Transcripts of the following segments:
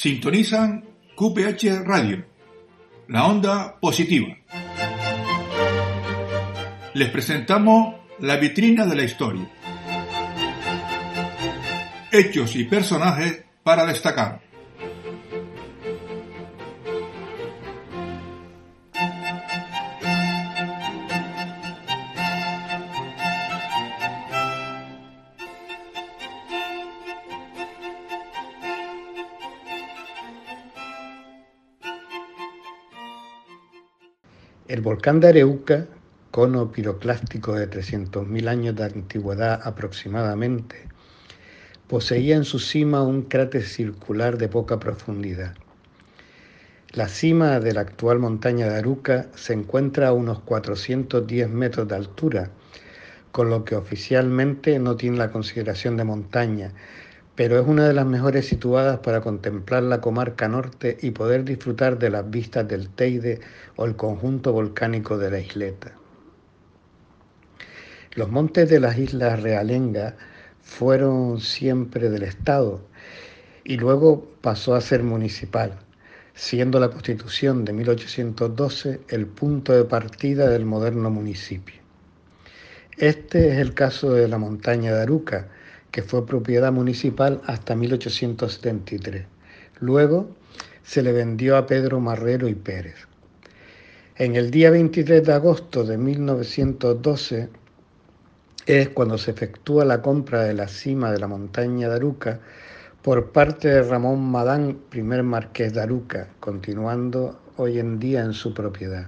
Sintonizan QPH Radio, la onda positiva. Les presentamos la vitrina de la historia. Hechos y personajes para destacar. El volcán de Areuca, cono piroclástico de 300.000 años de antigüedad aproximadamente, poseía en su cima un cráter circular de poca profundidad. La cima de la actual montaña de Aruca se encuentra a unos 410 metros de altura, con lo que oficialmente no tiene la consideración de montaña, pero es una de las mejores situadas para contemplar la comarca norte y poder disfrutar de las vistas del Teide o el conjunto volcánico de la isleta. Los montes de las Islas Realenga fueron siempre del Estado y luego pasó a ser municipal, siendo la Constitución de 1812 el punto de partida del moderno municipio. Este es el caso de la montaña de Aruca, que fue propiedad municipal hasta 1873. Luego se le vendió a Pedro Marrero y Pérez. En el día 23 de agosto de 1912 es cuando se efectúa la compra de la cima de la montaña de Aruca por parte de Ramón Madán, primer marqués de Aruca, continuando hoy en día en su propiedad.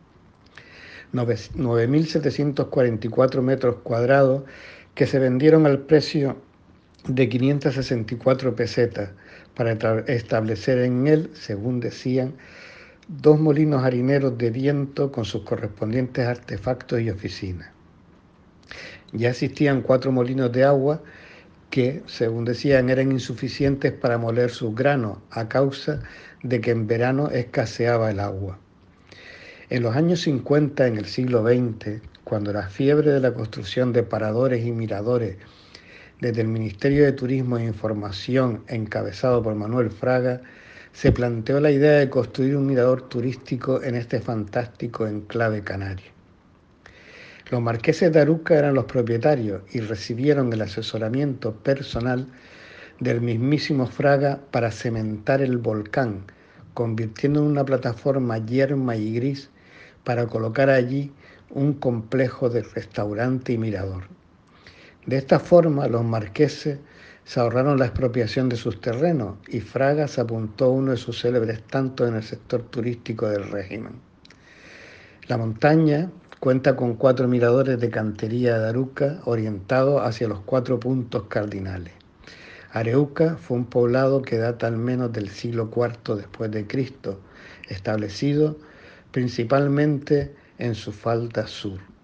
9.744 metros cuadrados que se vendieron al precio de 564 pesetas para establecer en él, según decían, 2 molinos harineros de viento con sus correspondientes artefactos y oficinas. Ya existían 4 molinos de agua que, según decían, eran insuficientes para moler sus granos a causa de que en verano escaseaba el agua. En los años 50, en el siglo XX, cuando la fiebre de la construcción de paradores y miradores desde el Ministerio de Turismo e Información, encabezado por Manuel Fraga, se planteó la idea de construir un mirador turístico en este fantástico enclave canario. Los marqueses de Aruca eran los propietarios y recibieron el asesoramiento personal del mismísimo Fraga para cementar el volcán, convirtiendo en una plataforma yerma y gris para colocar allí un complejo de restaurante y mirador. De esta forma, los marqueses se ahorraron la expropiación de sus terrenos y Fraga se apuntó a uno de sus célebres tantos en el sector turístico del régimen. La montaña cuenta con 4 miradores de cantería de Aruca orientados hacia los 4 puntos cardinales. Areuca fue un poblado que data al menos del siglo IV después de Cristo, establecido principalmente en su falda sur.